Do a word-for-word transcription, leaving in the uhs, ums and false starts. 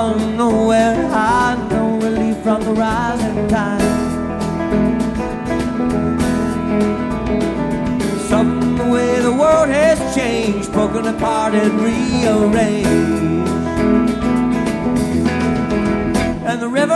gone nowhere high, no relief from the rising tide. Some the way the world has changed, broken apart and rearranged. And the river